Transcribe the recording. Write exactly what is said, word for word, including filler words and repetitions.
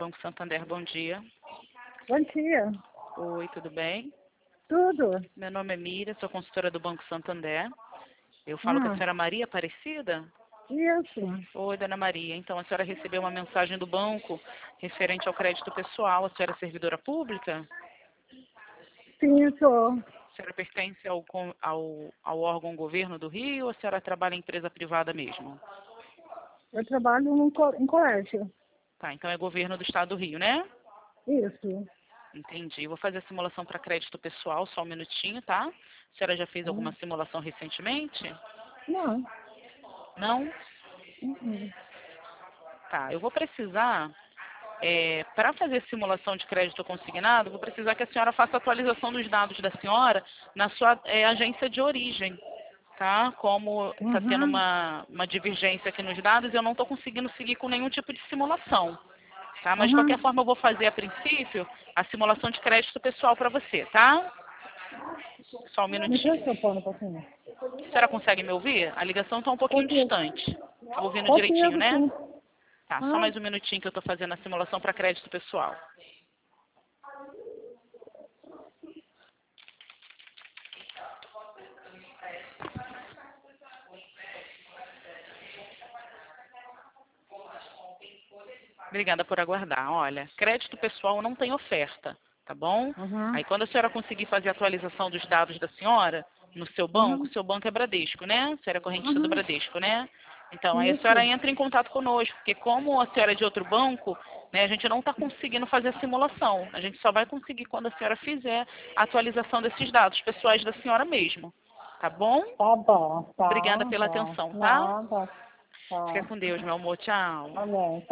Banco Santander, bom dia. Bom dia. Oi, tudo bem? Tudo? Meu nome é Miriam, sou consultora do Banco Santander. Eu falo Ah, com a senhora Maria Aparecida? isso. Oi, dona Maria. Então, a senhora recebeu uma mensagem do banco referente ao crédito pessoal. A senhora é servidora pública? Sim, sou. A senhora pertence ao, con- ao, ao órgão governo do Rio ou a senhora trabalha em empresa privada mesmo? Eu trabalho num co em colégio. Tá, então é governo do estado do Rio, né? Isso. Entendi. Vou fazer a simulação para crédito pessoal, só um minutinho, tá? A senhora já fez alguma Hum. simulação recentemente? Não. Não? Uhum. Tá, eu vou precisar, para fazer a simulação de crédito consignado, vou precisar que a senhora faça a atualização dos dados da senhora na sua é, agência de origem, tá? Como está tendo Uhum. uma, uma divergência aqui nos dados, eu não estou conseguindo seguir com nenhum tipo de simulação, tá? Mas de qualquer Uhum. forma eu vou fazer a princípio a simulação de crédito pessoal para você, tá? Só um Me minutinho. presta o pano um pouquinho. A senhora consegue me ouvir? A ligação está um pouquinho Consigo. distante. Tá ouvindo direitinho, Consigo, né? sim. Tá, só Ah, mais um minutinho que eu estou fazendo a simulação para crédito pessoal. Obrigada por aguardar. Olha, crédito pessoal não tem oferta, tá bom? uhum. Aí quando a senhora conseguir fazer a atualização dos dados da senhora no seu banco, Uhum. seu banco é Bradesco, né? A senhora é correntista do Uhum. Bradesco, né? Então, aí a senhora Isso. entra em contato conosco, porque como a senhora é de outro banco, né, a gente não está conseguindo fazer a simulação. A gente só vai conseguir quando a senhora fizer a atualização desses dados pessoais da senhora mesmo. Tá bom? Tá bom, Obrigada tá pela bom. atenção, tá? Nada. Fica Tá. com Deus, meu amor. Tchau. Amém.